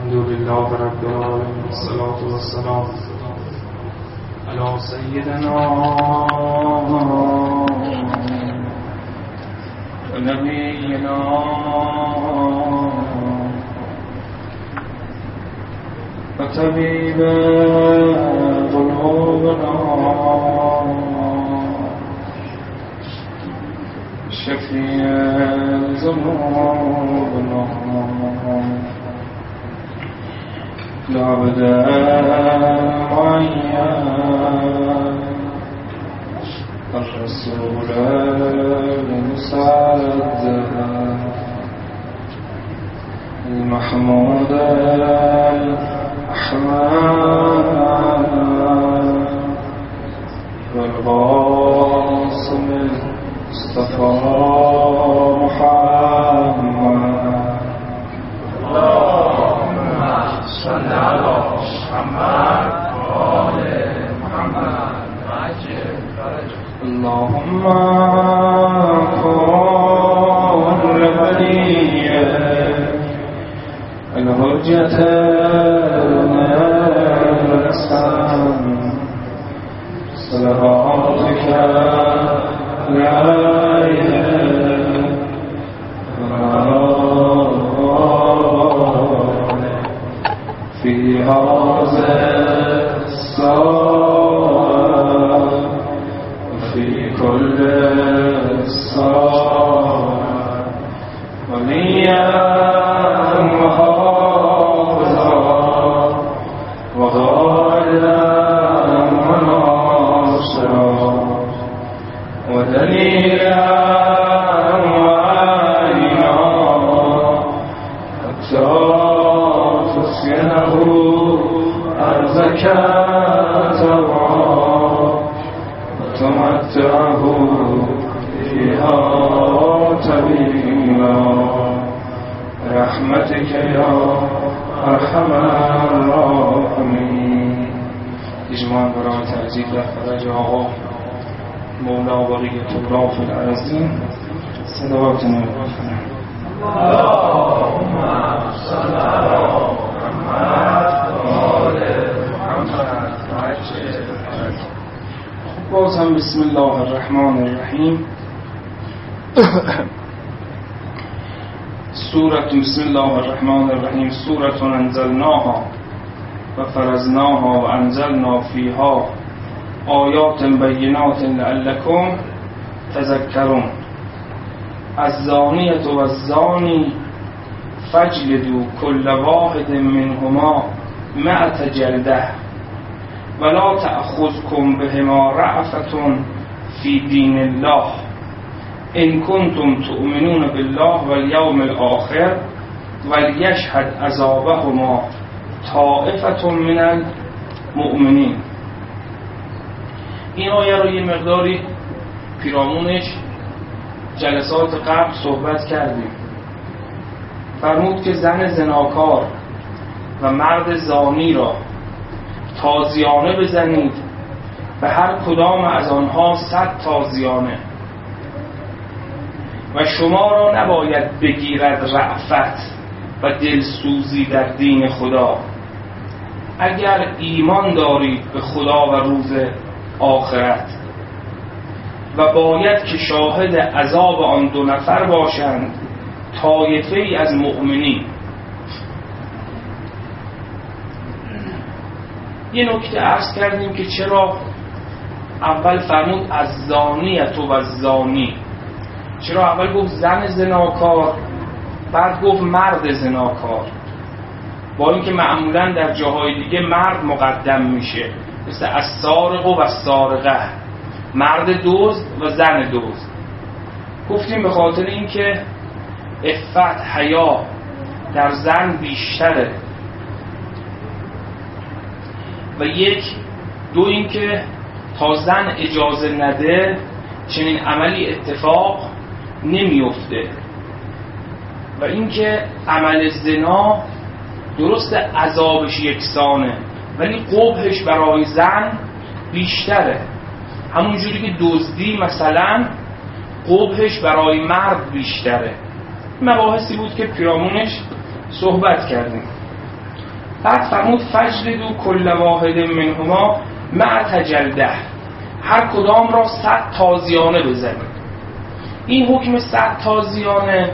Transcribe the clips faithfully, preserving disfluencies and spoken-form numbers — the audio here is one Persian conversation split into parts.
الحمد لله رب العالمين والصلاة والسلام على سيدنا ونبينا وطبيب قلوبنا شفيع ذنوبنا العبد المعين الرسول المسدد المحمود الأحمد والقاسم المصطفى محمد اللهم صل على محمد وآل محمد وعجل فرجه. اللهم كن لبنية الحجة الإسلام صلواتك لا إله في هذا الصلاة وفي كل الصلاة وليا وحافظا وغايا وناصرا ودليلا وعينا حتى تسكنه أرضك ترعى وتمتعه فيها طويلا برحمتك يا أرحم الراحمين. اجماع برای تعزیز و فرج آقا مولا ولیت الله فی الارضین صلوات نبی. اللهم صل على محمد وآل محمد وعجل فرجه. باز هم بسم الله الرحمن الرحیم. سورة بسم الله الرحمن الرحیم سورة انزلناها و فرزناها و انزلنا فیها آیات بینات لعلکم تذکرون. الزانیة و الزانی فاجلدوا كل واحد منهما مئة جلده ولا تأخذكم بهما رأفة في دين الله إن كنتم تؤمنون بالله واليوم الآخر وليشهد عذابهما طائفة من المؤمنین. این آیه رو یه مقداری پیرامونش جلسات قبل صحبت کردیم. فرمود که زن زناکار و مرد زانی را تازیانه بزنید، به هر کدام از آنها صد تازیانه، و شما را نباید بگیرد رأفت و دلسوزی در دین خدا اگر ایمان دارید به خدا و روز آخرت، و باید که شاهد عذاب آن دو نفر باشند طایفه ای از مؤمنین. یه نکته عرض کردیم که چرا اول فرمود از زانیت و از زانی، چرا اول گفت زن زناکار بعد گفت مرد زناکار، با اینکه معمولا در جاهای دیگه مرد مقدم میشه، مثل السارق و السارقه، مرد دزد و زن دزد. گفتیم به خاطر اینکه عفت حیا در زن بیشتره، و یک دو اینکه تا زن اجازه نده چنین عملی اتفاق نمیفته، و اینکه عمل زنا درست عذابش یکسانه ولی قبحش برای زن بیشتره. همون جوری که دزدی مثلا قبحش برای مرد بیشتره. مباحثی بود که پیرامونش صحبت کردیم. بعد فرمود فجلدوا کل واحد منهما مع تجلده، هر کدام را صد تازیانه بزنید. این حکم صد تازیانه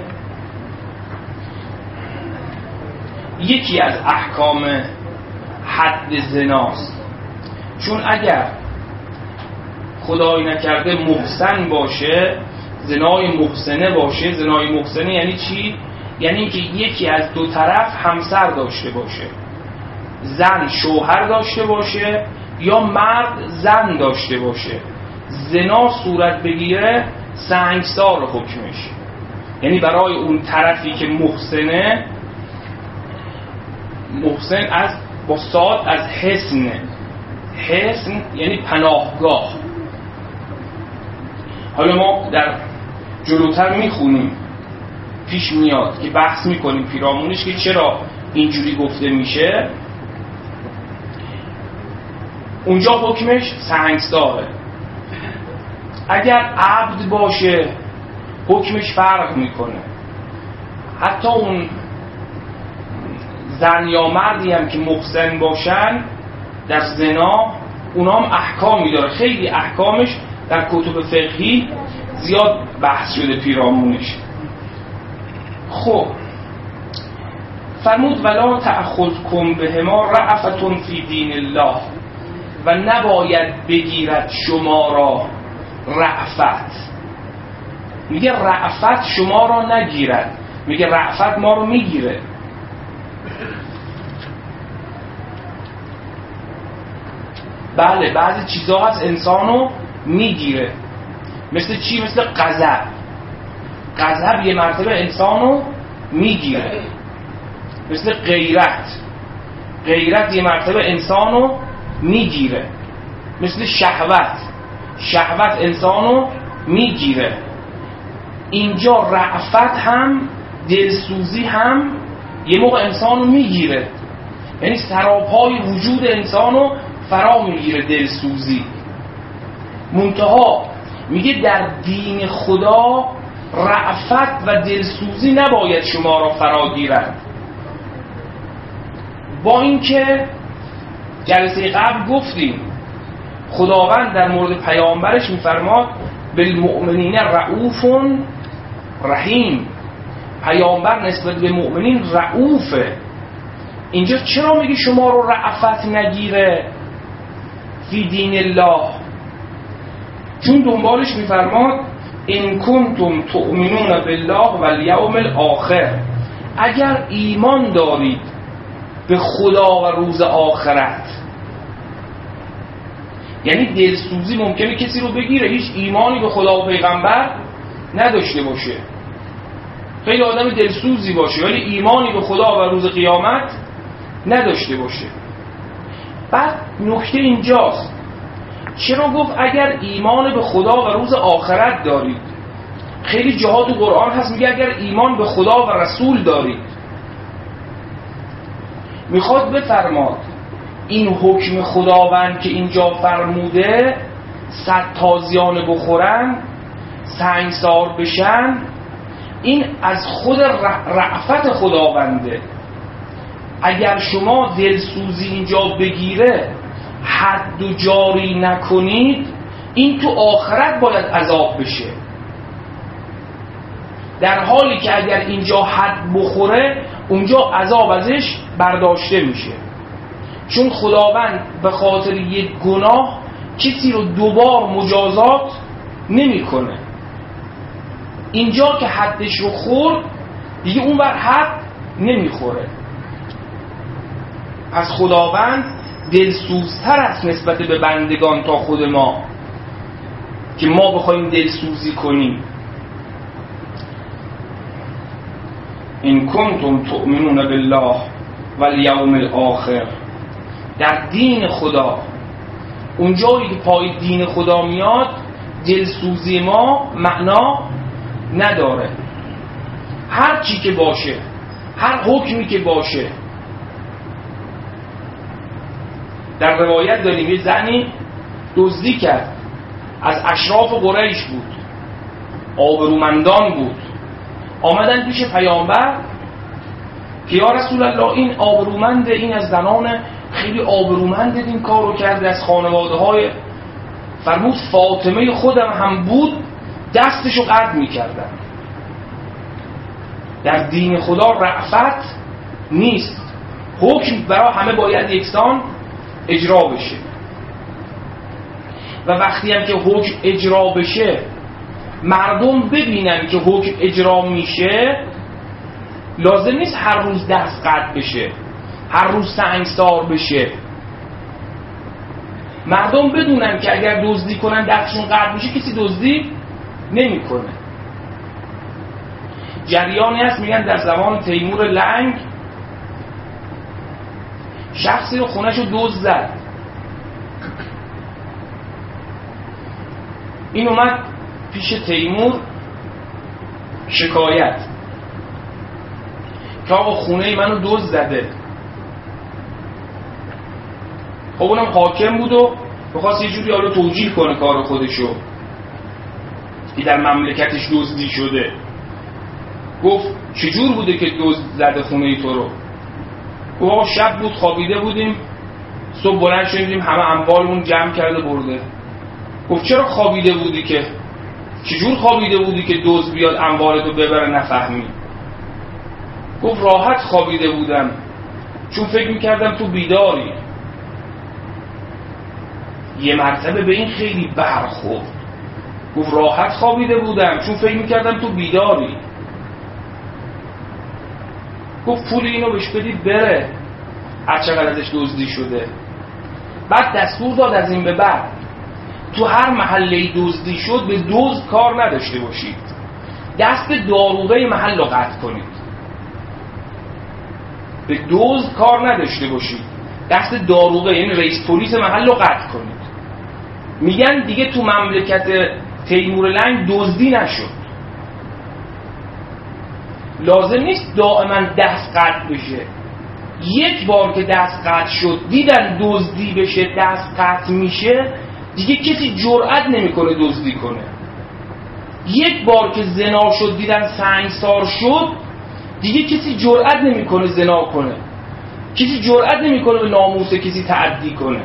یکی از احکام حد زناست، چون اگر خدای نکرده محسن باشه، زنای محسنه باشه. زنای محسنه یعنی چی؟ یعنی که یکی از دو طرف همسر داشته باشه، زن شوهر داشته باشه یا مرد زن داشته باشه. زنا صورت بگیره سنگسار حکمش، یعنی برای اون طرفی که محسنه، محسن از با صاد از حسن، حسن یعنی پناهگاه. حالا ما در جلوتر میخونیم، پیش میاد که بحث میکنیم پیرامونش که چرا اینجوری گفته میشه. اونجا حکمش سنگساره. اگر عبد باشه حکمش فرق میکنه. حتی اون زن یا مردی هم که محسن باشن در زنا، اونا هم احکامی داره. خیلی احکامش در کتب فقهی زیاد بحث شده پیرامونش. خب فرمود ولا تأخذکم بهما رأفة فی دین الله، و نباید بگیرد شما را رأفت. میگه رأفت شما را نگیرد، میگه رأفت ما رو میگیره. بله بعضی چیزها هست انسانو میگیره، مثل چی؟ مثل غضب. غضب یه مرتبه انسانو میگیره. مثل غیرت، غیرت یه مرتبه انسانو میگیره. مثل شهوت، شهوت انسانو میگیره. اینجا رأفت هم، دلسوزی هم یه موقع انسانو میگیره، یعنی سراپای وجود انسانو فرا میگیره دلسوزی. منتها میگه در دین خدا رأفت و دلسوزی نباید شما را فرا گیرد. با اینکه جلسه قبل گفتیم خداوند در مورد پیامبرش میفرماد بالمؤمنین رؤوف رحیم، پیامبر نسبت به مؤمنین رؤوفه. اینجا چرا میگه شما رو رأفت نگیره فی دین الله؟ چون دنبالش میفرماد ان کنتم تؤمنون بالله والیوم الاخر، اگر ایمان دارید به خدا و روز آخرت. یعنی دلسوزی ممکنه کسی رو بگیره هیچ ایمانی به خدا و پیغمبر نداشته باشه، خیلی آدم دلسوزی باشه ولی ایمانی به خدا و روز قیامت نداشته باشه. بعد نکته اینجاست، چرا گفت اگر ایمان به خدا و روز آخرت دارید؟ خیلی جاها تو قرآن هست میگه اگر ایمان به خدا و رسول دارید. میخواد بفرماد این حکم خداوند که اینجا فرموده صد تازیانه بخورن، سنگسار بشن، این از خود رأفت خداونده. اگر شما دلسوزی اینجا بگیره حد و جاری نکنید، این تو آخرت باید عذاب بشه، در حالی که اگر اینجا حد بخوره اونجا عذاب ازش برداشته میشه. چون خداوند به خاطر یک گناه کسی رو دوبار مجازات نمیکنه. اینجا که حدش رو خورد دیگه اون بر حد نمیخوره. پس خداوند دلسوزتر است نسبت به بندگان تا خود ما که ما بخوایم دلسوزی کنیم. این کنتم تؤمنون بالله والیوم الاخر، در دین خدا، اونجایی که پای دین خدا میاد دلسوزی ما معنا نداره. هر چی که باشه، هر حکمی که باشه. در روایت داریم یه زنی دزدی کرد، از اشراف قریش بود، آبرومندان بود، آمدن پیش پیامبر که یا رسول الله این آبرومنده، این از زنان خیلی آبرومنده این کار رو کرده، از خانواده های. فرمود فاطمه خودم هم بود دستشو قطع میکردم. در دین خدا رأفت نیست، حکم برای همه باید یکسان اجرا بشه و وقتی هم که حکم اجرا بشه مردم ببینن که حکم اجرا میشه، لازم نیست هر روز دست قطع بشه، هر روز سنگسار بشه. مردم بدونن که اگر دزدی کنن دستشون قطع میشه، کسی دزدی نمیکنه. جریانی هست میگن در زمان تیمور لنگ شخصی رو خونه‌شو دزد زد. این اومد پیش تیمور شکایت که آقا خونه منو دزد زده. خب اونم حاکم بود و بخواست یه جوری حالا توجیه کنه کار خودشو که در مملکتش دزدی شده. گفت چجور بوده که دزد زده خونه تو رو؟ گفت آقا شب بود خوابیده بودیم، صبح بلند شدیم همه اموالمون جمع کرده برده. گفت چرا خوابیده بودی که چجور خوابیده بودی که دزد بیاد اموالتو ببره نفهمی؟ گفت راحت خوابیده بودم چون فکر میکردم تو بیداری. یه مرتبه به این خیلی برخورد، گفت راحت خوابیده بودم چون فکر میکردم تو بیداری. گفت پول اینو بهش بدید بره، هر چقدر ازش دزدی شده. بعد دستور داد از این به بعد تو هر محله دزدی شد به دزد کار نداشته باشید، دست داروغه محل رو قطع کنید. به دزد کار نداشته باشید، دست داروغه یعنی رئیس پلیس محل رو قطع کنید. میگن دیگه تو مملکت تیمور لنگ دزدی نشد. لازم نیست دائما دست قطع بشه. یک بار که دست قطع شد دیدن دزدی بشه دست قطع میشه، دیگه کسی جرئت نمیکنه دزدی کنه. یک بار که زنا شد دیدن سنگسار شد، دیگه کسی جرئت نمیکنه زنا کنه، کسی جرئت نمیکنه به ناموس کسی تعدی کنه.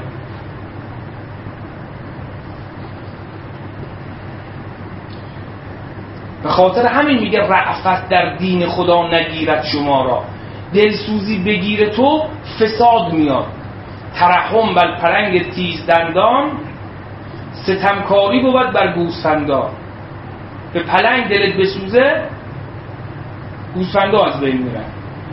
به خاطر همین میگه رأفت در دین خدا نگیرد شما را، دلسوزی بگیره تو فساد میاد. ترحم بر پلنگ تیز دندان، ستمکاری بود بر گوسفندان. به پلنگ دلت بسوزه گوسفندا از بین میرن.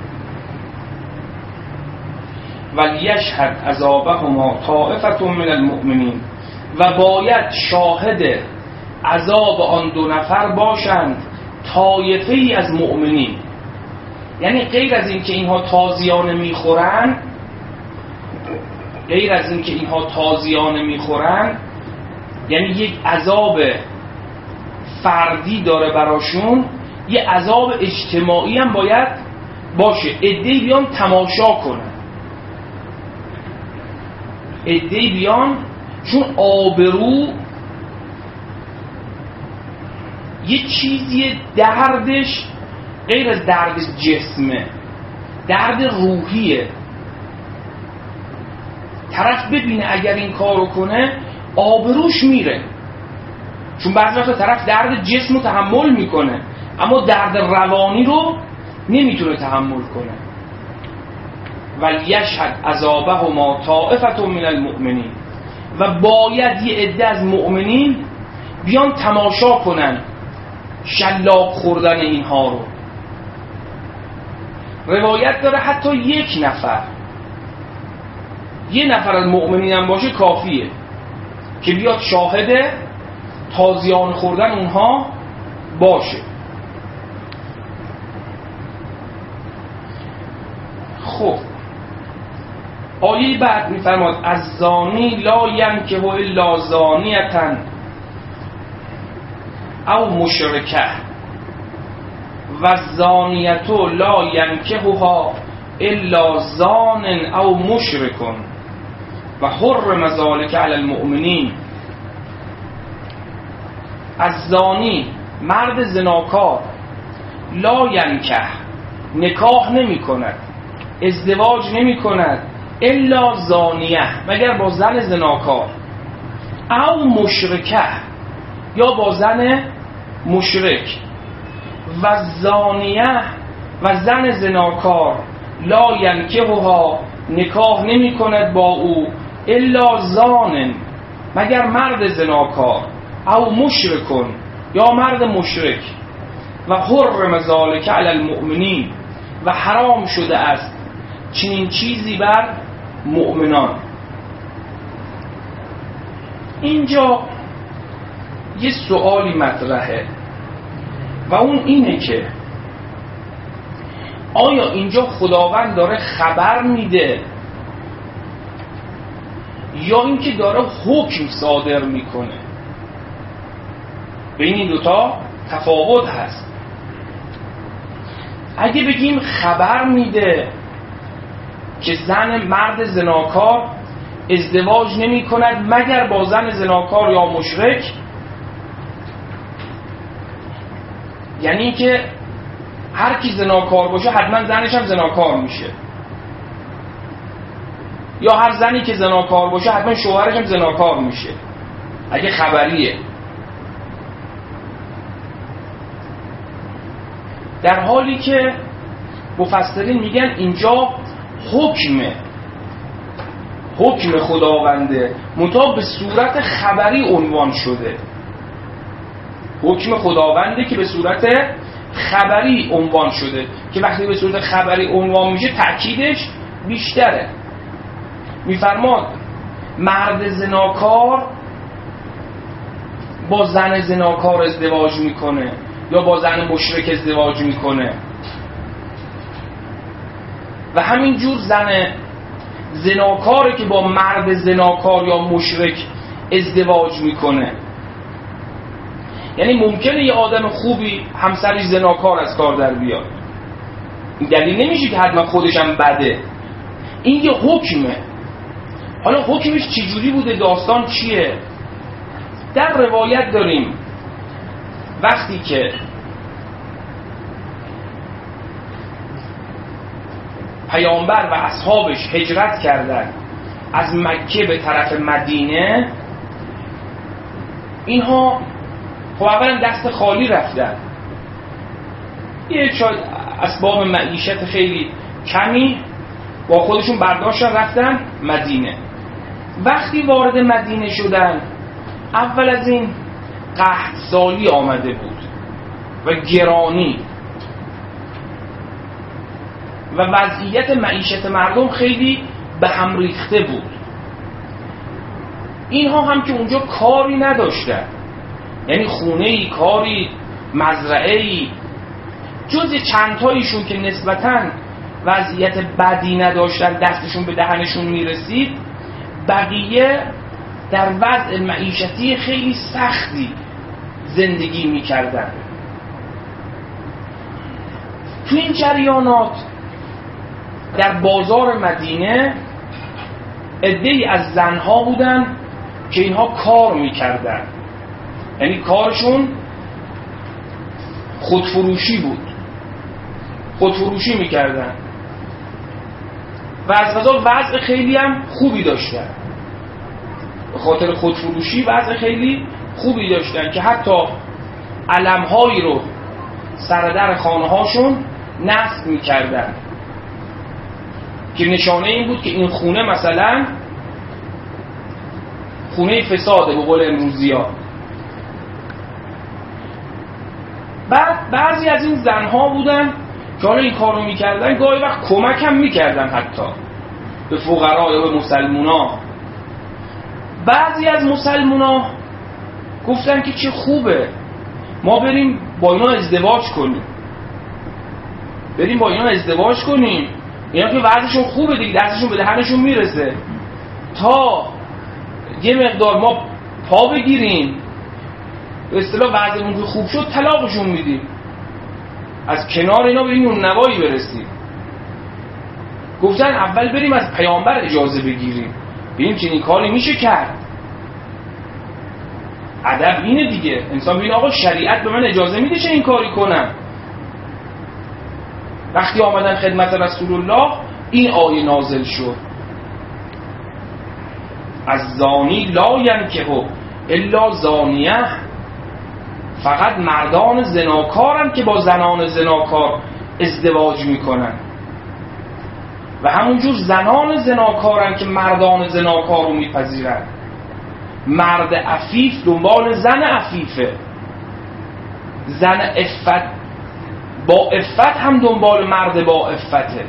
ولیشهد عذابهما طائفة من المؤمنین، و باید شاهد عذاب آن دو نفر باشند طایفه ای از مؤمنین. یعنی غیر از این که اینها تازیانه میخورن، غیر از این که اینها تازیانه میخورن یعنی یک عذاب فردی داره براشون، یه عذاب اجتماعی هم باید باشه. عده‌ای بیان تماشا کنن، عده‌ای بیان، چون آبرو یه چیزی دردش غیر از درد جسمه، درد روحیه. طرف ببینه اگر این کارو کنه آبروش میره، چون بعضی وقتا طرف درد جسم رو تحمل میکنه اما درد روانی رو نمیتونه تحمل کنه. ولیشهد عذابهما طائفة من المؤمنین، و باید یه عده از مؤمنین بیان تماشا کنن شلاق خوردن اینها رو. روایت داره حتی یک نفر، یه نفر از مؤمنین هم باشه کافیه که بیاد شاهد تازیان خوردن اونها باشه. خب آیه بعد میفرماد الزانی لا ینکح الا زانیة او مشرکه و الزانیة لا ینکحها الا زان او مشرک و حرم ذلک علی المؤمنین. الزانی مرد زناکار، لا ینکح نکاح نمی کند، ازدواج نمی کند الا زانیه، مگر با زن زناکار، او مشرکه، یا با زن مشرک، و زانیه و زن زناکار لا ینکحها، نکاح نمی کند با او الا زانن، مگر مرد زناکار، او مشرکن، یا مرد مشرک، و حرم ذلک علی المؤمنین، و حرام شده است چنین چیزی بر مؤمنان. اینجا یه سوالی مطرحه و اون اینه که آیا اینجا خداوند داره خبر میده یا اینکه داره حکم صادر میکنه؟ بین این دوتا تفاوت هست. اگه بگیم خبر میده که زن مرد زناکار ازدواج نمی کند مگر با زن زناکار یا مشرک، یعنی که هر کی زناکار باشه حتما زنش هم زناکار میشه، یا هر زنی که زناکار باشه حتما شوهرش هم زناکار میشه، اگه خبریه. در حالی که مفسرین میگن اینجا حکمه، حکم خداونده، منتها به صورت خبری عنوان شده. حکم خداونده که به صورت خبری عنوان شده، که وقتی به صورت خبری عنوان میشه تأکیدش بیشتره. میفرماد مرد زناکار با زن زناکار ازدواج میکنه یا با زن مشرک ازدواج میکنه، و همین جور زن زناکاره که با مرد زناکار یا مشرک ازدواج میکنه. یعنی ممکنه یه آدم خوبی همسرش زناکار از کار در بیاد، این دلیل نمیشه که حتما خودش هم بده. این یه حکمه. حالا حکمش چجوری بوده، داستان چیه؟ در روایت داریم وقتی که پیامبر و اصحابش هجرت کردن از مکه به طرف مدینه، اینها خب اولا دست خالی رفتن، یه شاید اسباب معیشت خیلی کمی با خودشون برداشتن رفتن مدینه. وقتی وارد مدینه شدن، اول از این قحط سالی آمده بود و گرانی و وضعیت معیشت مردم خیلی به هم ریخته بود. اینها هم که اونجا کاری نداشتن، یعنی خونه‌ای، کاری، مزرعه‌ای، جز چندتاییشون که نسبتاً وضعیت بدی نداشتن، دستشون به دهنشون میرسید، بقیه در وضع معیشتی خیلی سختی زندگی میکردن. تو این جریانات در بازار مدینه عده‌ای از زنها بودن که اینها کار میکردن، یعنی کارشون خودفروشی بود، خودفروشی میکردن و از قضا وضع خیلی هم خوبی داشتن. به خاطر خودفروشی وضع خیلی خوبی داشتن که حتی علم‌هایی رو سر در خانه‌هاشون نصب میکردن که نشانه این بود که این خونه مثلا خونه فساده به قول امروزی‌ها. بعد بعضی از این زنها بودن که حالا این کارو میکردن، گاهی وقت کمک هم میکردن حتی به فقرا یا به مسلمونا. بعضی از مسلمونا گفتن که چه خوبه ما بریم با اینا ازدواج کنیم، بریم با اینا ازدواج کنیم، اینا که وضعشون خوبه دیگه، دستشون به دهنشون میرسه، تا یه مقدار ما پا بگیریم، به اصطلاح وضعمون که خوب شد طلاقشون میدیم، از کنار اینا بریم اون نوایی برسیم. گفتن اول بریم از پیامبر اجازه بگیریم، ببینیم چنین کاری میشه کرد. ادب اینه دیگه، انسان ببین آقا شریعت به من اجازه میده چه این کاری کنم. وقتی آمدن خدمت رسول الله این آیه نازل شد از زانی لا ینکحوا الا زانیه، فقط مردان زناکارن که با زنان زناکار ازدواج میکنن و همونجور زنان زناکارن که مردان زناکار رو میپذیرن. مرد عفیف دنبال زن عفیفه، زن عفت با عفت هم دنبال مرد با عفته.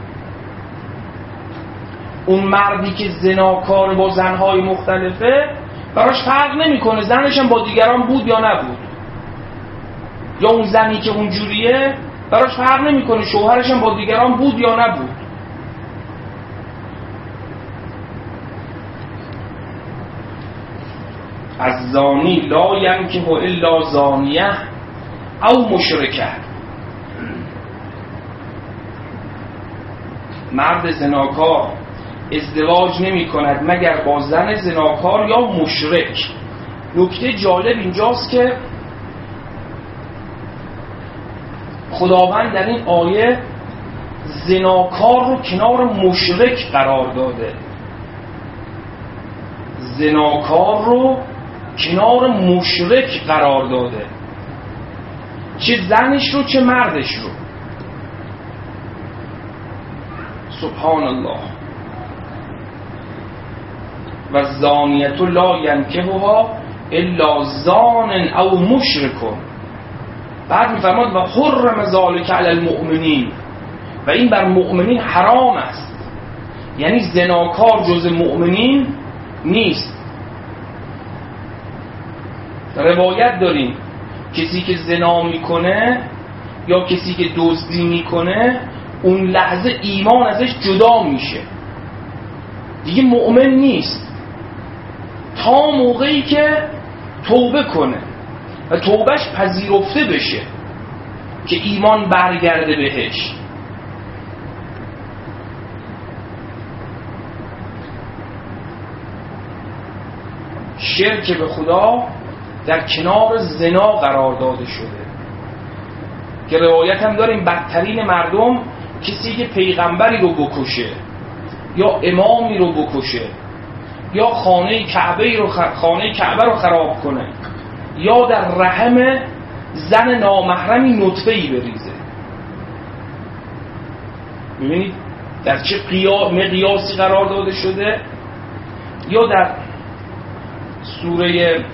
اون مردی که زناکار با زنهای مختلفه براش فرق نمیکنه زنش هم با دیگران بود یا نبود، یا اون زنی که اونجوریه براش فرق نمیکنه شوهرش هم با دیگران بود یا نبود. از زانی لا ینکحوا الا زانیه او مشرکه، مرد زناکار ازدواج نمی کند مگر با زن زناکار یا مشرک. نکته جالب اینجاست که خداوند در این آیه زناکار رو کنار مشرک قرار داده، زناکار رو کنار مشرک قرار داده، چه زنش رو چه مردش رو. سبحان الله. و زانیت لا ینکحها الا زان او مشرک. بعد میفرماد و حرم ذلک علی المؤمنین، و این بر مؤمنین حرام است، یعنی زناکار جز مؤمنین نیست. روایت داریم کسی که زنا میکنه یا کسی که دزدی میکنه اون لحظه ایمان ازش جدا میشه، دیگه مؤمن نیست تا موقعی که توبه کنه و توبهش پذیرفته بشه که ایمان برگرده بهش. شرک به خدا در کنار زنا قرار داده شده که روایت هم داریم بدترین مردم کسی که پیغمبری رو بکشه یا امامی رو بکشه یا خانه کعبه رو خ... خانه کعبه رو خراب کنه یا در رحم زن نامحرمی نطفه‌ای بریزه. می‌بینید در چه قیا... مقیاسی قرار داده شده. یا در سوره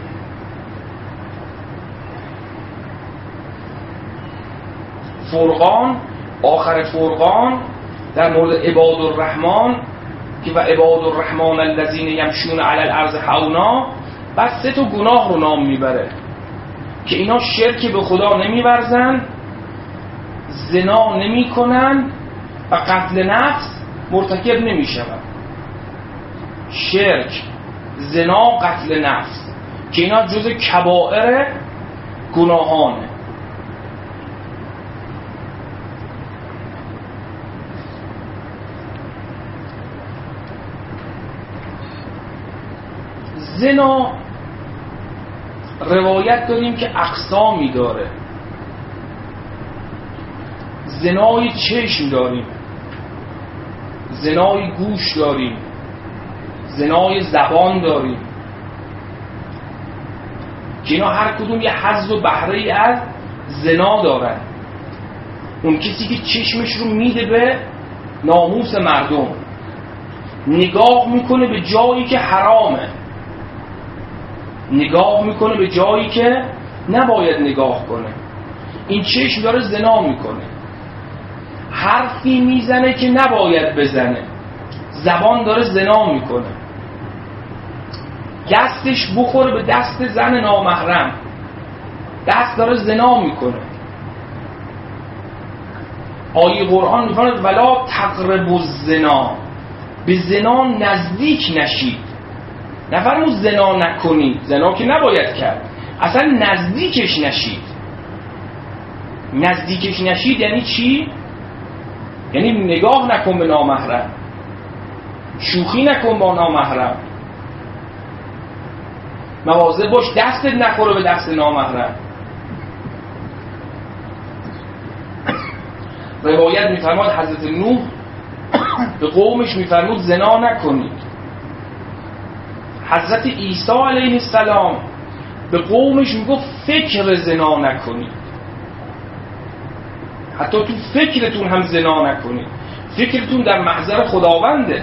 فرقان، آخر فرقان در مورد عباد الرحمن که و عباد الرحمن الذین یمشون علی الارض حونا، بعد سه تا گناه رو نام میبره که اینا شرک به خدا نمیورزن، زنا نمیکنن و قتل نفس مرتکب نمیشون. شرک، زنا، قتل نفس که اینا جز کبائر گناهانه. زنا روایت داریم که اقسامی داره. زنای چشم داریم، زنای گوش داریم، زنای زبان داریم که اینا هر کدوم یه حظ و بهره ای از زنا دارن. اون کسی که چشمش رو میده به ناموس مردم، نگاه میکنه به جایی که حرامه، نگاه میکنه به جایی که نباید نگاه کنه، این چشم داره زنا میکنه. حرفی میزنه که نباید بزنه، زبان داره زنا میکنه. دستش بخوره به دست زن نامحرم، دست داره زنا میکنه. آیه قرآن میفرماید ولا تقربوا الزنا، به زنا نزدیک نشید. نفرمود زنا نکنید، زنا که نباید کرد، اصلا نزدیکش نشید. نزدیکش نشید یعنی چی؟ یعنی نگاه نکن به نامحرم، شوخی نکن با نامحرم، مواظب باش دستت نخوره به دست نامحرم. روایت میفرماد حضرت نوح به قومش میفرمود زنا نکنید. حضرت عیسی علیه السلام به قومش میگفت فکر زنا نکنید، حتی تو فکرتون هم زنا نکنید. فکرتون در محضر خداونده،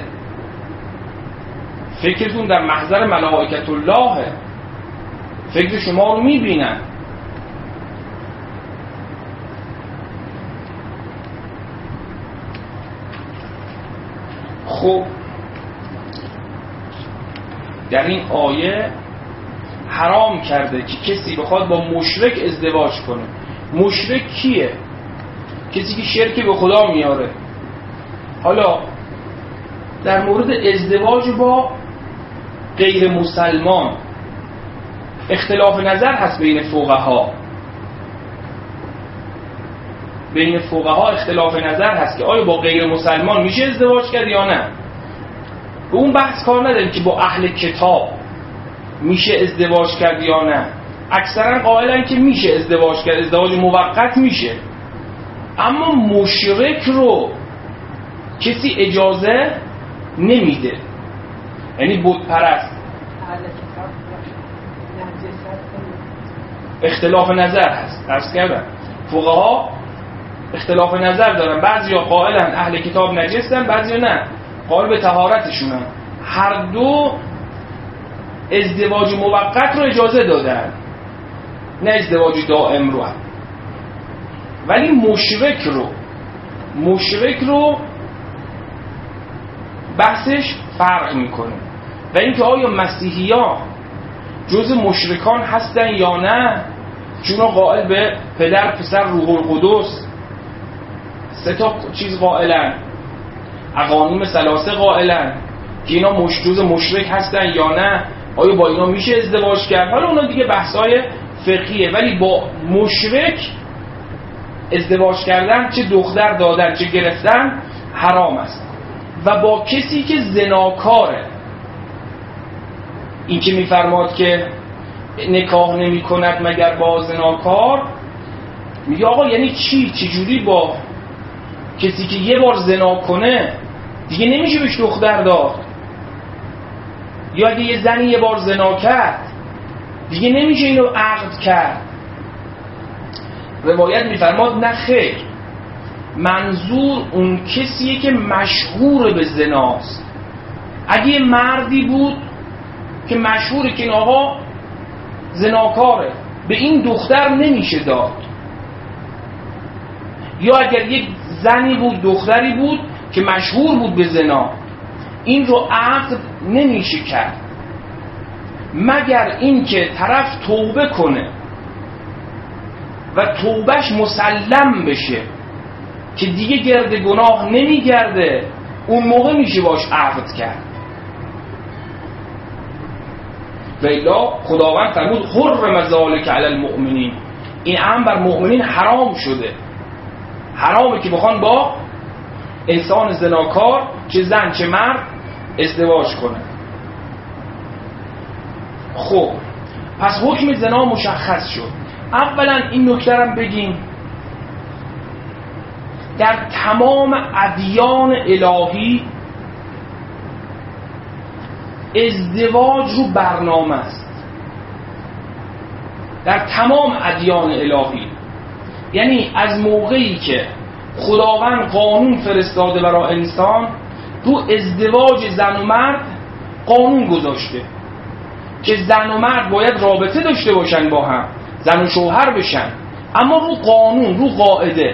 فکرتون در محضر ملائکت الله، فکر شما رو میبینن. خب در این آیه حرام کرده که کسی بخواد با مشرک ازدواج کنه. مشرک کیه؟ کسی که شرک به خدا میاره. حالا در مورد ازدواج با غیر مسلمان اختلاف نظر هست بین فقها. بین فقها اختلاف نظر هست که آیا با غیر مسلمان میشه ازدواج کرد یا نه. به اون بحث کار نداریم که با اهل کتاب میشه ازدواج کرد یا نه. اکثرا قائلن که میشه ازدواج کرد، ازدواج موقت میشه. اما مشرک رو کسی اجازه نمیده، یعنی بت پرست. اختلاف نظر هست. درست کردم فقها اختلاف نظر دارن، بعضیا قائلن اهل کتاب نجسن، بعضیا نه قائل به طهارتشونن. هر دو ازدواج موقت رو اجازه دادن، نه ازدواج دائم رو. ولی مشرک رو مشرک رو بحثش فرق میکنه. و اینکه آیا مسیحیان جز مشرکان هستن یا نه، چون قائل به پدر، پسر، روح القدس، سه تا چیز قائلن، اقانیم ثلاثه قائلن که اینا مش جز مشرک هستن یا نه، آیا با اینا میشه ازدواج کرد. حالا اونا دیگه بحثای فقهیه. ولی با مشرک ازدواج کردن، چه دختر دادن چه گرفتن، حرام است. و با کسی که زناکاره، این که میفرماد که نکاح نمی کند مگر با زناکار، میگه آقا یعنی چی؟ چجوری با کسی که یه بار زنا کنه دیگه نمیشه بهش دختر داد؟ یا اگه یه زنی یه بار زنا کرد دیگه نمیشه اینو عقد کرد؟ روایت میفرماد نه خیر، منظور اون کسیه که مشهور به زناست. اگه یه مردی بود که مشهوره که این آقا زناکاره، به این دختر نمیشه داد. یا اگر یک زنی بود، دختری بود که مشهور بود به زنا، این رو عقد نمیشه کرد مگر این که طرف توبه کنه و توبهش مسلم بشه که دیگه گرد گناه نمیگرده، اون موقع میشه باش عقد کرد. و الا خداوند فرمود حرم ذلک علی المؤمنین، این امر بر مؤمنین حرام شده. حرامه که بخوان با انسان زناکار، چه زن چه مرد، ازدواج کنه. خب پس حکم زنا مشخص شد. اولا این نکته رو بگیم، در تمام ادیان الهی ازدواج رو برنامه است. در تمام ادیان الهی، یعنی از موقعی که خداوند قانون فرستاده برای انسان، رو ازدواج زن و مرد قانون گذاشته که زن و مرد باید رابطه داشته باشن با هم، زن و شوهر بشن، اما رو قانون، رو قاعده.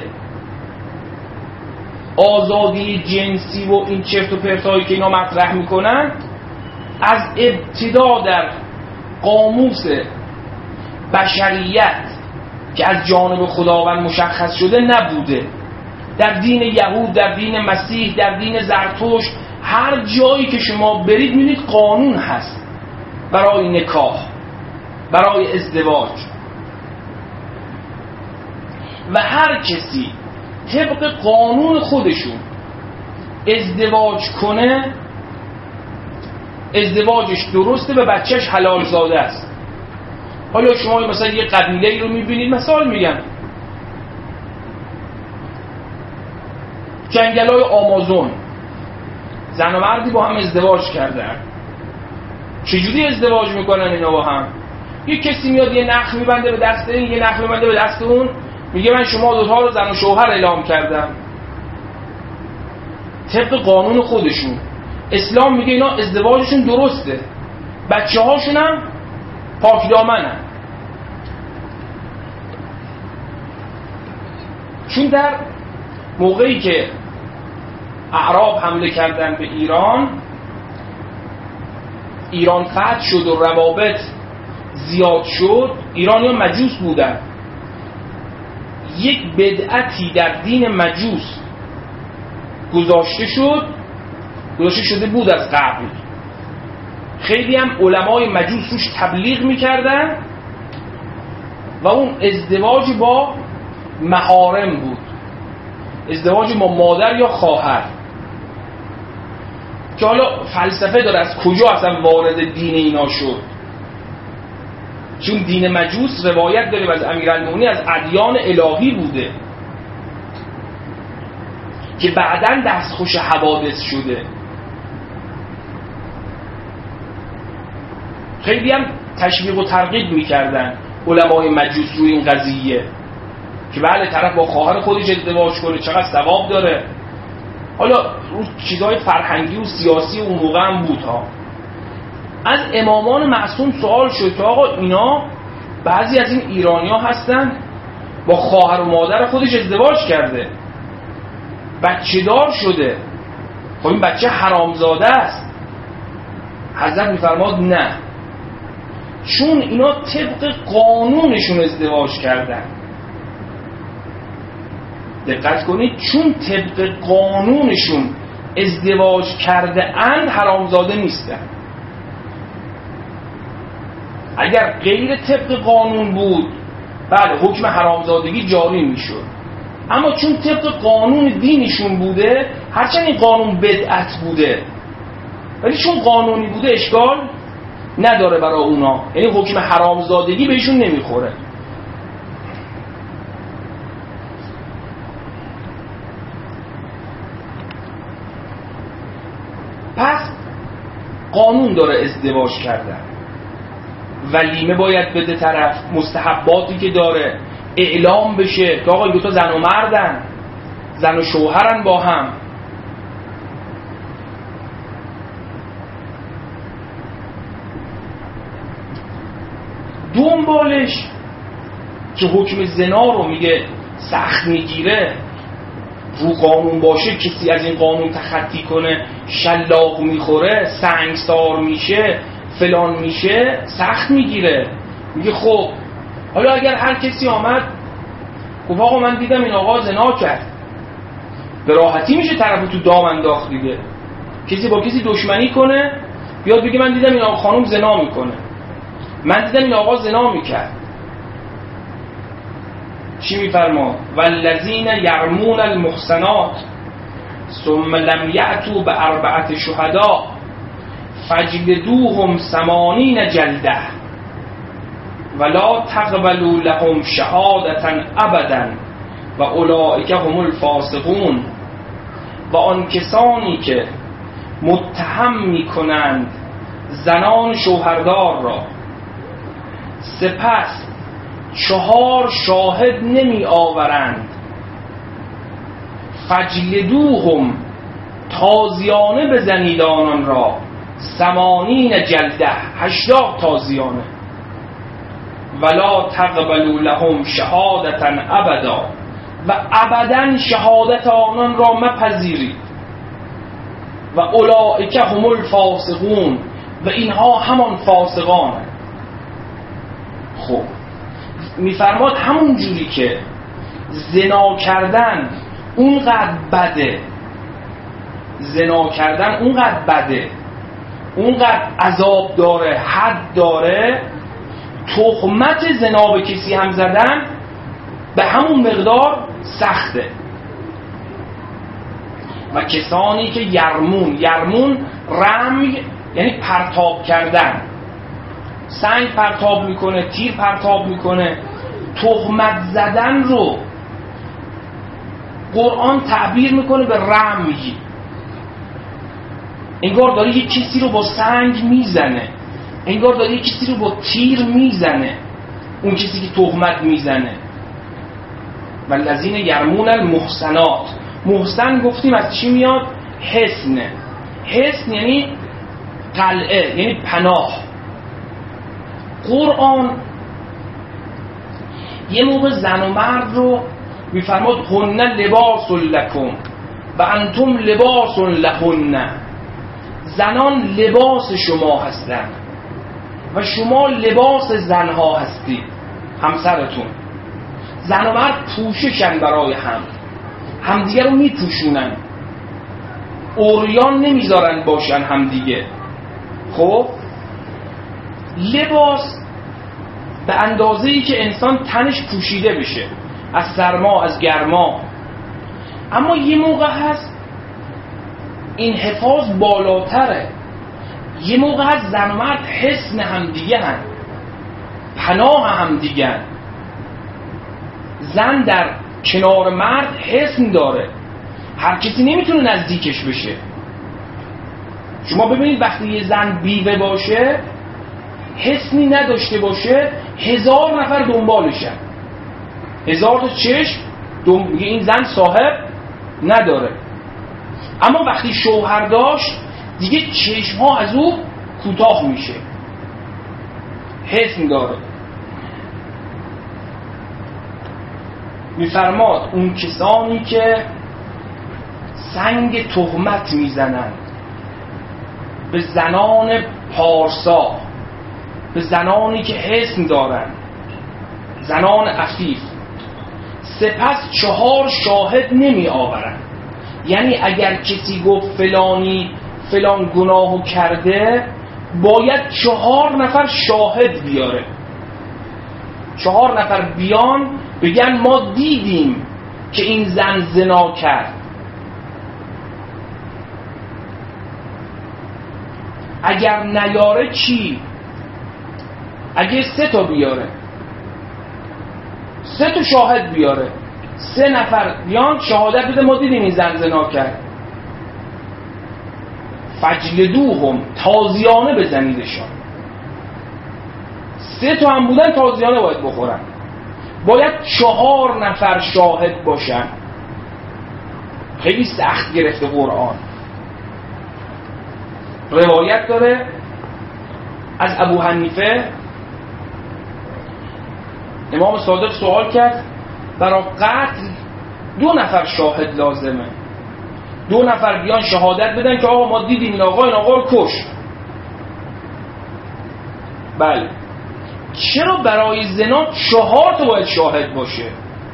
آزادی جنسی و این چرت و پرتایی که اینا مطرح میکنن از ابتدا در قاموس بشریت که از جانب خداوند مشخص شده نبوده. در دین یهود، در دین مسیح، در دین زرتشت، هر جایی که شما برید میبینید قانون هست برای نکاح، برای ازدواج. و هر کسی طبق قانون خودشون ازدواج کنه، ازدواجش درسته و بچهش حلال زاده است. حالا شما مثلا یه قبیله ای رو میبینید، مثال میگم جنگل‌های آمازون زن و مردی با هم ازدواج کردن. چجوری ازدواج میکنن اینا با هم؟ یک کسی میاد یه نخل میبنده به دست این، یه نخل میبنده به دست اون، میگه من شما دوتا رو زن و شوهر اعلام کردم طبق قانون خودشون. اسلام میگه اینا ازدواجشون درسته، بچه هاشون هم پاک دامنن. چون در موقعی که اعراب حمله کردن به ایران، ایران فتح شد و روابط زیاد شد، ایرانی ها مجوس بودن. یک بدعتی در دین مجوس گذاشته شد، گذاشته شده بود از قبل. خیلی هم علمای مجوس روش تبلیغ میکردن و اون ازدواج با محارم بود، ازدواج با مادر یا خواهر، که حالا فلسفه داره از کجا اصلا وارد دین اینا شد. چون دین مجوس روایت داریم از امیرالمومنین از ادیان الهی بوده که بعداً دستخوش حوادث شده. خیلی هم تشویق و ترغیب میکردن علمای مجوس روی این قضیه که بله طرف با خواهر خودش ازدواج کنه چقدر ثواب داره. حالا رو چیزهای فرهنگی و سیاسی اون موقع هم بود ها. از امامان معصوم سوال شد که آقا اینا بعضی از این ایرانی ها هستن با خواهر و مادر خودش ازدواج کرده، بچه دار شده، خب این بچه حرامزاده است. حضرت میفرماد نه، چون اینا طبق قانونشون ازدواج کردن. دقت کنید، چون طبق قانونشون ازدواج کرده اند حرامزاده نیستن. اگر غیر طبق قانون بود بله حکم حرامزادگی جاری میشد، اما چون طبق قانون دینشون بوده، هرچند این قانون بدعت بوده ولی چون قانونی بوده اشکال نداره برای اونا، یعنی حکم حرامزادگی بهشون نمیخوره. پس قانون داره ازدواج کردن، ولیمه باید بده طرف، مستحباتی که داره اعلام بشه که آقا این دوتا زن و مردن، زن و شوهرن با هم. دنبالش که حکم زنا رو میگه سخت میگیره، رو قانون باشه، کسی از این قانون تخطی کنه شلاق میخوره، سنگسار میشه، فلان میشه، سخت میگیره. میگه خب حالا اگر هر کسی آمد گفت آقا من دیدم این آقا زنا کرد، به راحتی میشه طرفو تو دام انداخت دیگه. کسی با کسی دشمنی کنه بیاد بگه من دیدم این آقا خانم زنا میکنه، من دیدم این آقا زنا میکرد. چی میفرما؟ والذین یرمون المحصنات ثم لم یأتوا باربعة شهداء فاجلدوهم ثمانین جلده ولا تقبلوا لهم شهادة ابدا و اولئک هم الفاسقون. و آن کسانی که متهم میکنند زنان شوهردار را سپس چهار شاهد نمی آورند، فجلدوهم تازیانه بزنید آنان را، ثمانین جلده هشتاد تازیانه، ولا تقبلوا لهم شهادة ابدا و ابدا شهادت آنان را مپذیرید، و اولئک هم الفاسقون و اینها همان فاسقانند. خب میفرماد همون جوری که زنا کردن اونقدر بده، زنا کردن اونقدر بده، اونقدر عذاب داره، حد داره، تهمت زنا به کسی هم زدن به همون مقدار سخته. و کسانی که یرمون، یرمون رمی یعنی پرتاب کردن، سنگ پرتاب میکنه، تیر پرتاب میکنه، تهمت زدن رو قرآن تعبیر میکنه به رمی، انگار داره یک کسی رو با سنگ میزنه، انگار داره یک کسی رو با تیر میزنه، اون کسی که تهمت میزنه. والذین یرمون المحصنات، محسن گفتیم از چی میاد؟ حصن. حصن یعنی قلعه، یعنی پناه. قرآن یه موقع زن و مرد رو میفرماد هن لباس لکم و انتم لباس لهن، زنان لباس شما هستند و شما لباس زنها هستید، همسرتون. زن و مرد پوششن برای هم، همدیگه رو میپوشونن، عریان نمیذارن باشن همدیگه. خب لباس به اندازه‌ای که انسان تنش پوشیده بشه از سرما، از گرما. اما یه موقع هست این حفاظ بالاتره، یه موقع هست زن و مرد حصن همدیگه هن، پناه همدیگه هن. زن در کنار مرد حصن داره، هر کسی نمیتونه نزدیکش بشه. شما ببینید وقتی یه زن بیوه باشه، حصنی نداشته باشه، هزار نفر دنبالشن، هزار تا چشم دنبال این زن صاحب نداره. اما وقتی شوهر داشت دیگه چشم ها از او کوتاه میشه، حصن داره. میفرماد اون کسانی که سنگ تهمت میزنند به زنان پارسا، به زنانی که حصن دارند، زنان عفیف، سپس چهار شاهد نمی آورند. یعنی اگر کسی گفت فلانی فلان گناهو کرده، باید چهار نفر شاهد بیاره، چهار نفر بیان بگن ما دیدیم که این زن زنا کرد. اگر نیاره چی؟ اگه سه تا بیاره، سه تا شاهد بیاره، سه نفر بیان شهادت بده ما دیدیم این زن زنا کرد، فجلدوهم، تازیانه بزنیدشان. سه تا هم بودن تازیانه باید بخورن، باید چهار نفر شاهد باشن. خیلی سخت گرفته قرآن. روایت داره از ابو حنیفه، امام صادق سوال کرد برای قتل دو نفر شاهد لازمه، دو نفر بیان شهادت بدن که آقا ما دیدیم این آقا این آقا رو کش. بله، چرا برای زنا چهار تا باید شاهد باشه؟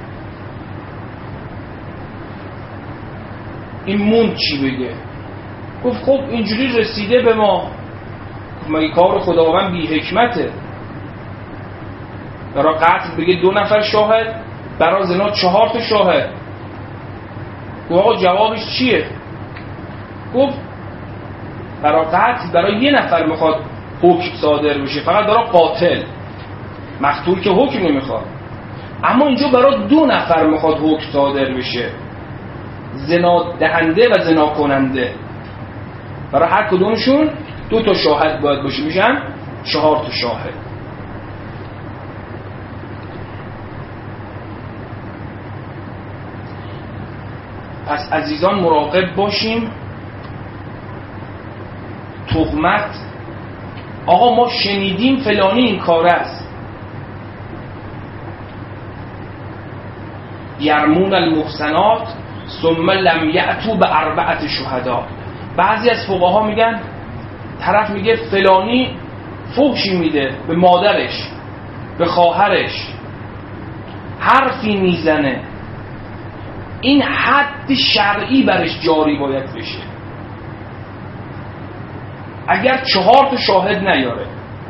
این مون چی بگه؟ گفت خب اینجوری رسیده به ما، مگه کار خداوند بی حکمته؟ برای قتل بگه دو نفر شاهد، برای زنا چهار تا شاهد. گفت آقا جوابش چیه؟ گفت برای قتل برای یه نفر میخواد حکم صادر بشه، فقط برای قاتل، مقتول که حکم نمیخواد. اما اینجا برای دو نفر میخواد حکم صادر بشه، زنا دهنده و زنا کننده. برای هر کدومشون دو تا شاهد باید باشه، میشن چهار تا شاهد. پس عزیزان مراقب باشیم. تهمت، آقا ما شنیدیم فلانی این کار است. یرمون المحصنات ثم لم یأتوا باربعة شهدا. بعضی از فقها میگن طرف میگه فلانی فحشی میده به مادرش، به خواهرش، حرفی میزنه، این حد شرعی برش جاری باید بشه اگر چهار تا شاهد نیاره.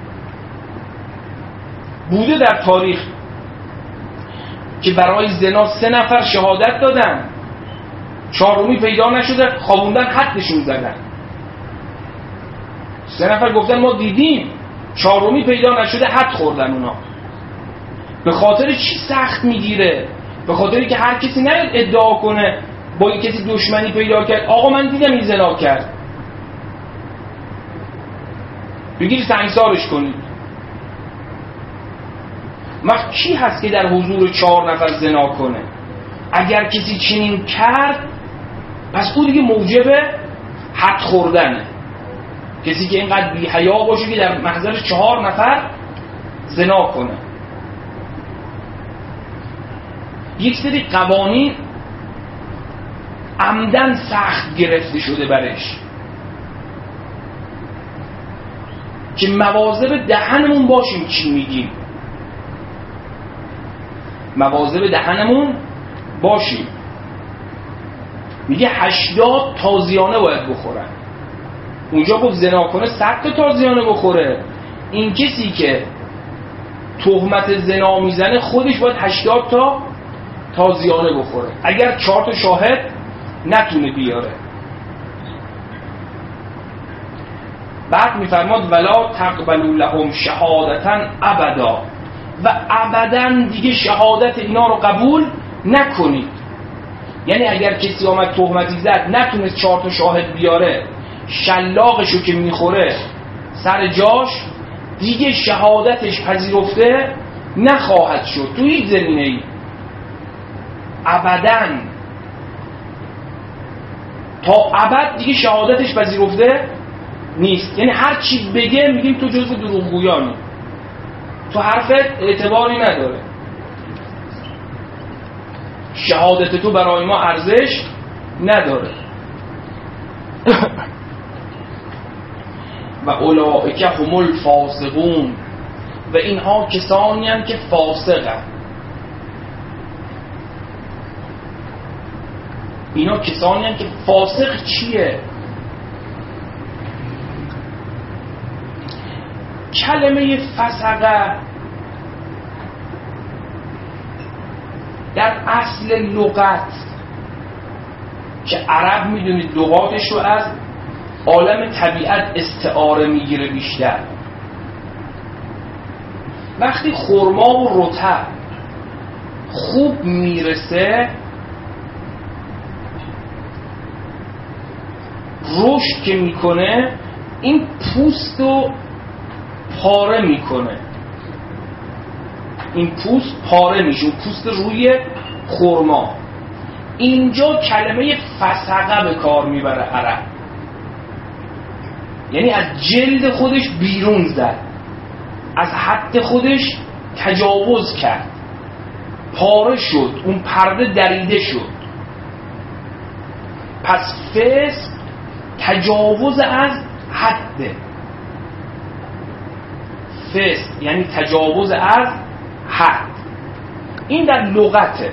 بوده در تاریخ که برای زنا سه نفر شهادت دادن، چهارمی پیدا نشده، خوابوندن حدشون زدن. سه نفر گفتن ما دیدیم، چهارمی پیدا نشده، حد خوردن اونا. به خاطر چی سخت میگیره؟ به خاطری که هر کسی نیاد ادعا کنه با این کسی دشمنی پیدا کرد آقا من دیدم این زنا کرد، بگید سنگسارش کنید. وقت کی هست که در حضور چهار نفر زنا کنه؟ اگر کسی چنین کرد پس او دیگه موجب حد خوردنه. کسی که اینقدر بی حیا باشه که در محضر چهار نفر زنا کنه. یک سری قوانین عمدن سخت گرفته شده برش که مواظب دهنمون باشیم چی میگیم، مواظب دهنمون باشیم. میگه هشتاد تازیانه باید بخورن. اونجا گفت زنا کنه صد تا تازیانه بخوره. این کسی که تهمت زنا میزنه خودش باید هشتاد تا تازیانه بخوره اگر چهار تا شاهد نتونه بیاره. بعد میفرماد ولا تقبلوا لهم شهادتا ابدا، و ابدا دیگه شهادت اینا رو قبول نکنید. یعنی اگر کسی آمد تهمتی زد نتونست چهار تا شاهد بیاره، شلاقشو که میخوره سر جاش، دیگه شهادتش پذیرفته نخواهد شد تو هیچ زمینه ای ابدا. تا ابد دیگه شهادتش پذیرفته نیست. یعنی هر چی بگه میگیم تو جزو دروغگویانی، تو حرفت اعتباری نداره، شهادت تو برای ما ارزش نداره. و اولئک هم الفاسقون، و اینها کسانی هستند که فاسقند. اینا کسانی هستند که فاسق چیه؟ کلمه فسقه در اصل لغت که عرب میدونید لغاتش رو از عالم طبیعت استعاره میگیره بیشتر. وقتی خرما و رطب خوب میرسه رشد که میکنه این پوست رو پاره میکنه، این پوست پاره میشه، اون پوست روی خرما. اینجا کلمه فسقه به کار میبره عرب، یعنی از جلد خودش بیرون زد، از حد خودش تجاوز کرد، پاره شد، اون پرده دریده شد. پس فسق تجاوز از حده، فسق یعنی تجاوز از حد. این در لغته.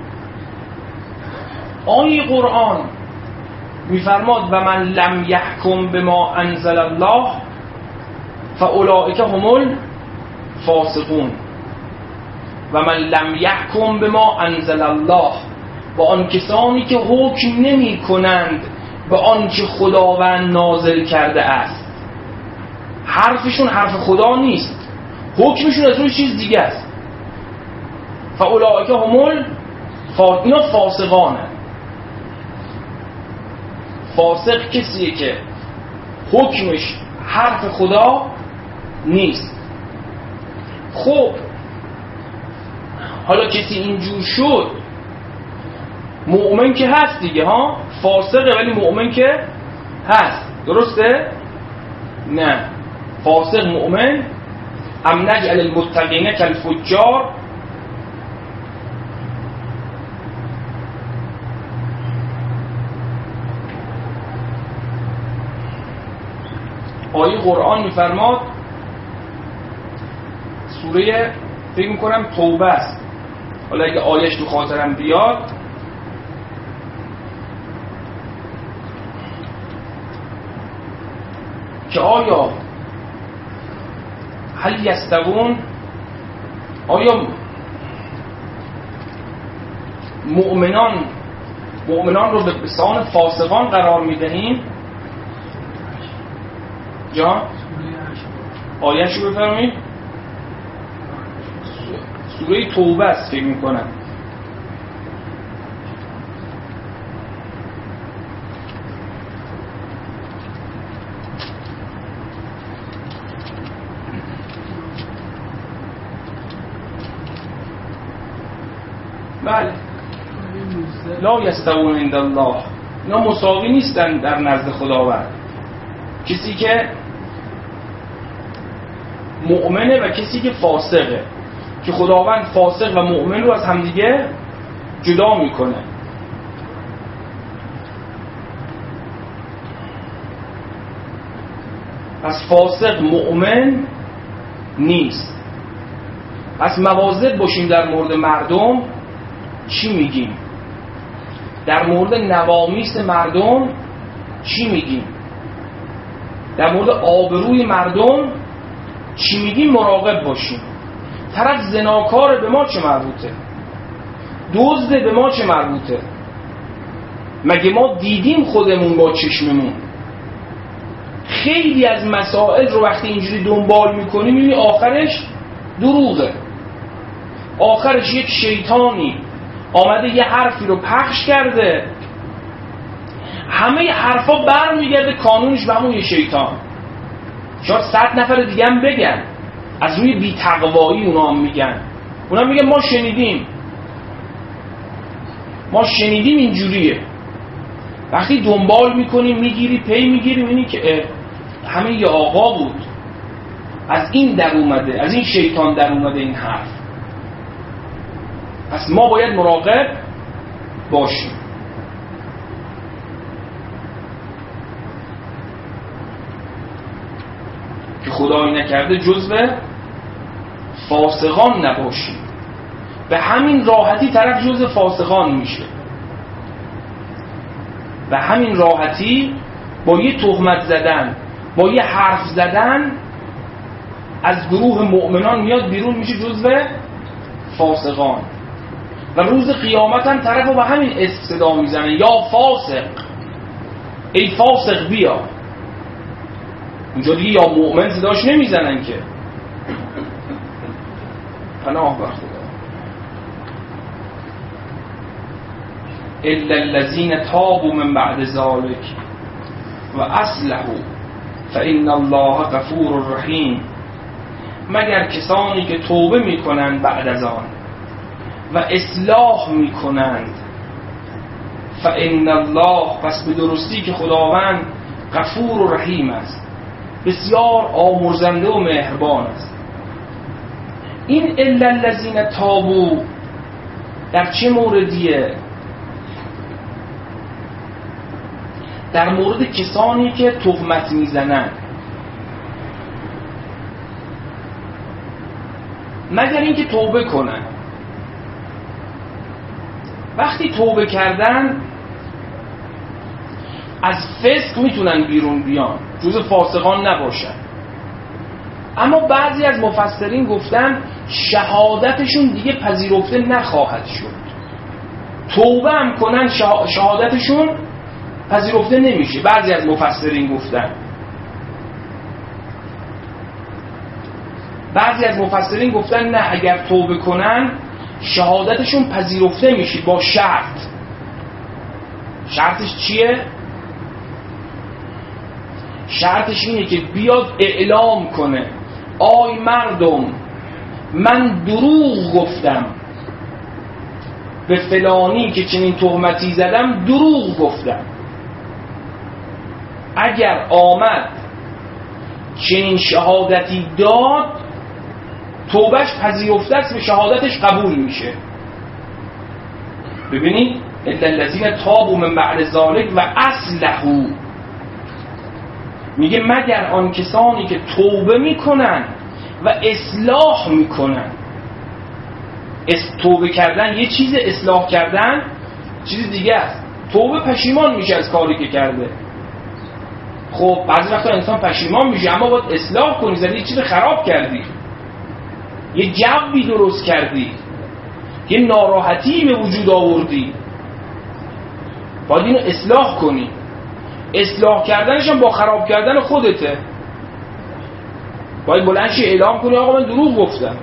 آیه قرآن میفرماد و من لم یحکم بما انزل الله فاولئک هم الفاسقون، و من لم یحکم بما انزل الله، با آن کسانی که حکم نمی کنند به آنچه خداوند نازل کرده است. حرفشون حرف خدا نیست، حکمشون از روی چیز دیگه است. فاولئک هم الفاسقون، اینا فاسقانه. فاسق کسیه که حکمش حرف خدا نیست. خب حالا کسی اینجور شد، مؤمن که هست دیگه ها، فاسقه ولی مؤمن که هست، درسته؟ نه، فاسق مؤمن. ام نجعل المتقین کالفجار، آیه قرآن میفرماد سوره فکر میکنم توبه است، حالا اگه آیهش تو خاطرم بیاد، که آیا هل یستوون، آیا مؤمنان مؤمنان رو به سان فاسقان قرار میدهیم؟ یا آیه‌ش رو بفرمایید. سوره توبه است فکر میکنم. لا یستوون عند الله، اینا مساوی نیستن در نزد خداوند. کسی که مؤمنه و کسی که فاسقه، که خداوند فاسق و مؤمن رو از همدیگه جدا میکنه. پس فاسق مؤمن نیست. پس مواظب باشیم در مورد مردم چی میگیم، در مورد نوامیس مردم چی میگیم، در مورد آبروی مردم چی میگیم، مراقب باشیم. طرف زناکار، به ما چه مربوطه؟ دزد، به ما چه مربوطه؟ مگه ما دیدیم خودمون با چشممون؟ خیلی از مسائل رو وقتی اینجوری دنبال میکنیم میبینی آخرش دروغه. آخرش یک شیطانی آمده یه حرفی رو پخش کرده، همه حرفا برمیگرده کانونش به همون یه شیطان. شاید صد نفر دیگه هم بگن، از روی بی‌تقوایی اونا هم میگن، اونا هم میگن ما شنیدیم ما شنیدیم اینجوریه. وقتی دنبال میکنیم میگیری پی میگیریم اینی که همه یه آقا بود، از این در اومده، از این شیطان در اومده این حرف. پس ما باید مراقب باشیم. که خدایی نکرده جزو فاسقان نباشیم. به همین راحتی طرف جزو فاسقان میشه، به همین راحتی با یه تهمت زدن، با یه حرف زدن از گروه مؤمنان میاد بیرون، میشه جزو فاسقان. و روز قیامت هم طرف رو به همین اسم صدا میزنه، یا فاسق، ای فاسق بیا. اونجا دیگه یا مؤمن صداش نمیزنن که. پناه بر خدا. الا الذین تابوا من بعد ذلک و اصلحوا فان الله غفور رحیم، مگر کسانی که توبه میکنند بعد از آن و اصلاح میکنند، فان الله، پس به درستی که خداوند غفور و رحیم است، بسیار آمرزنده و مهربان است. این الا الذین تابوا در چه موردیه؟ در مورد کسانی که تهمت میزنن، مگر اینکه توبه کنن. وقتی توبه کردن از فسق میتونن بیرون بیان، جز فاسقان نباشن. اما بعضی از مفسرین گفتن شهادتشون دیگه پذیرفته نخواهد شد. توبه هم کنن شهادتشون پذیرفته نمیشه. بعضی از مفسرین گفتن بعضی از مفسرین گفتن نه، اگر توبه کنن شهادتشون پذیرفته میشه با شرط. شرطش چیه؟ شرطش اینه که بیاد اعلام کنه آی مردم، من دروغ گفتم به فلانی که چنین تهمتی زدم، دروغ گفتم. اگر آمد چنین شهادتی داد، توبهش پذیرفته است، به شهادتش قبول میشه. ببینید الا الذین تابوا من بعد ذلک و اصلحوا، میگه مگر آن کسانی که توبه میکنن و اصلاح میکنن. توبه کردن یه چیز، اصلاح کردن چیز دیگه است. توبه پشیمان میشه از کاری که کرده. خب بعضی وقتا انسان پشیمان میشه، اما باید اصلاح کنی. زدی یه چیز خراب کردی، یه جوی درست کردی، یه ناراحتی به وجود آوردی، باید اینو اصلاح کنی. اصلاح کردنش هم با خراب کردن خودته. باید بلند شی اعلام کنی آقا من دروغ گفتم.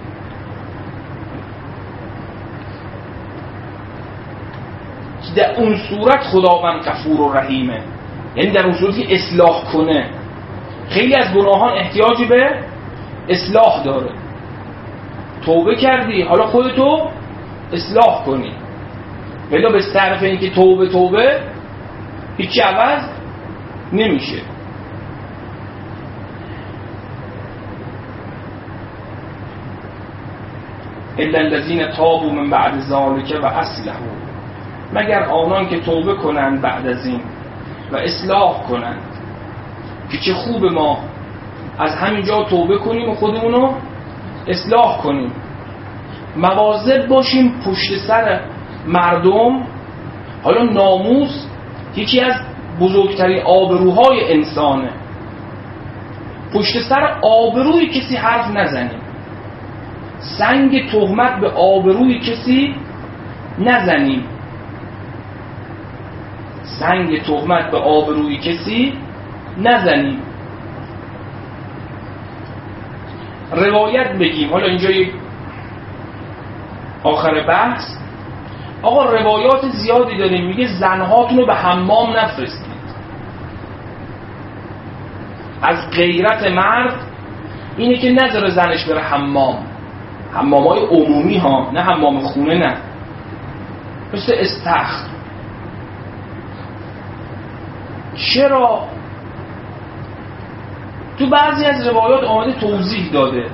در اون صورت خداوند غفور و رحیمه، یعنی در اون صورت که اصلاح کنه. خیلی از گناهان احتیاجی به اصلاح داره. توبه کردی، حالا خودتو اصلاح کنی. ولی به طرف اینکه توبه توبه هیچی عوض نمیشه. الا الذین تابوا من بعد ذلک و اصلحوا، مگر آنان که توبه کنند بعد از این و اصلاح کنند. که چه خوب ما از همینجا توبه کنیم و خودمونو اصلاح کنیم، مواظب باشیم پشت سر مردم. حالا ناموس یکی از بزرگترین آبروهای انسانه، پشت سر آبروی کسی حرف نزنیم، سنگ تهمت به آبروی کسی نزنیم، سنگ تهمت به آبروی کسی نزنیم. روایت بگیم، حالا اینجا آخر بحث، آقا روایات زیادی داریم میگه زنهاتون رو به حمام نفرستید. از غیرت مرد اینه که نذاره زنش بره حمام، حمامای عمومی ها، نه حمام خونه، نه مثل استخر. چرا؟ تو بعضی از روایات آمده توضیح داده،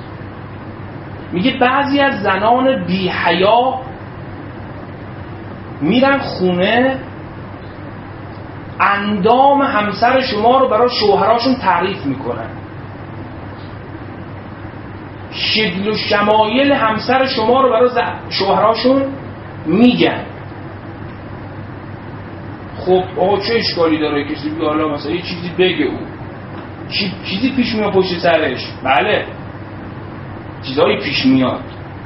میگه بعضی از زنان بی حیا میرن خونه اندام همسر شما رو برای شوهراشون تعریف میکنن، شکل و شمایل همسر شما رو برای شوهراشون میگن. خب آقا چه اشکالی داره کسی بگه حالا مثلا یه چیزی بگه، او چی چیزی پیش میاد پشت سرش؟ بله چیزایی پیش میاد.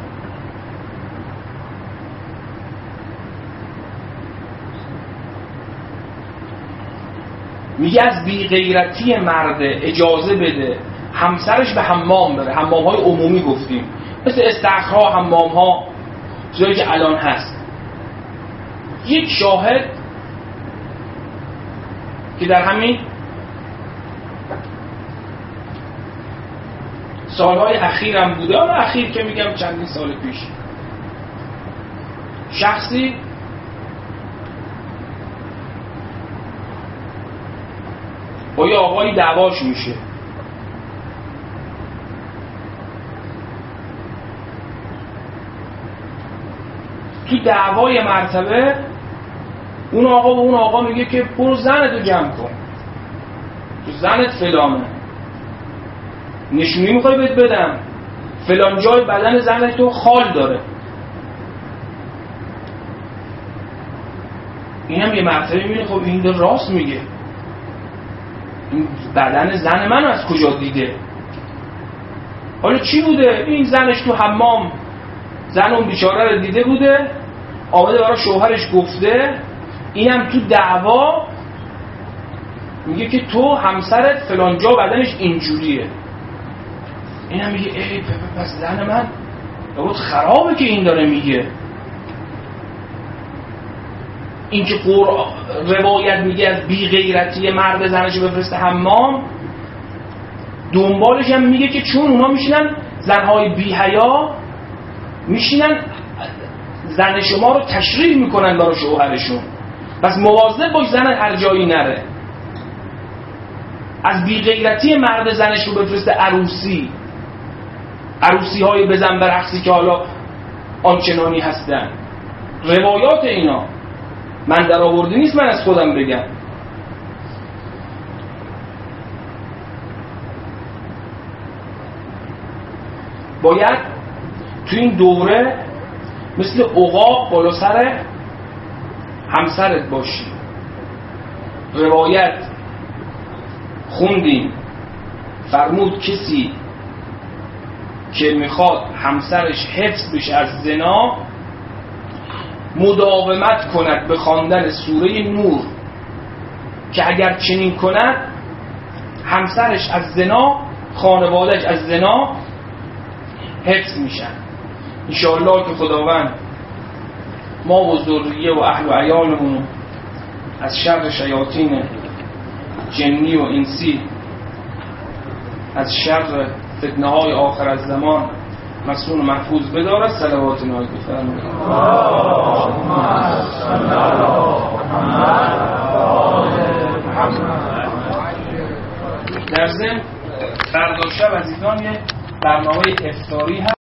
میگه از بی غیرتی مرد اجازه بده همسرش به حمام بره، حمام های عمومی گفتیم مثل استخرها، حمام ها، چیزایی که الان هست. یک شاهد که در همین سالهای اخیرم بوده، آن اخیر که میگم چندین سال پیش، شخصی با یه آقایی دعواش میشه، تو دعوای مرتبه اون آقا به اون آقا میگه که برو زنتو جمع کن، تو زنت فلانه، نشونی میخوای بهت بدم فلان جای بدن زنت تو خال داره. این هم یه مرتبه میبینه خب این در راست میگه، این بدن زن من از کجا دیده؟ حالا چی بوده؟ این زنش تو حمام زن اون بیچاره رو دیده بوده، آمده برای شوهرش گفته، اینم تو دعوا میگه که تو همسرت فلان جا بدنش اینجوریه. اینم میگه ای پس زن من بود خرابه که این داره میگه. این که قرآن روایت میگه از بی غیرتی مرد زنش بفرسته حمام، دنبالش هم میگه که چون اونا میشینن زنهای بی حیا میشینن زن شما رو تشریح میکنن برای شوهرشون، پس مواظب باش زن هر جایی نره. از بی غیرتی مرد زنش رو بفرسته عروسی، عروسی های بزن برقصی که حالا آنچنانی هستن. روایات اینا من در آورده نیست، من از خودم بگم. باید تو این دوره مثل عقاب بالا سر همسرت باشی. روایت خوندیم فرمود کسی که میخواد همسرش حفظ بشه از زنا مداومت کند به خواندن سوره نور، که اگر چنین کند همسرش از زنا، خانوادهش از زنا حفظ میشن. انشاءالله که خداوند ما و ذریه و اهل و عیالمون از شر شیاطین جنی و انسی، از شر فتنه های آخر از زمان مسئول و محفوظ بدارد. صلوات نهایی بفرمایید. در ضمن فردا شب از ایران یه برنامه افطاری هست.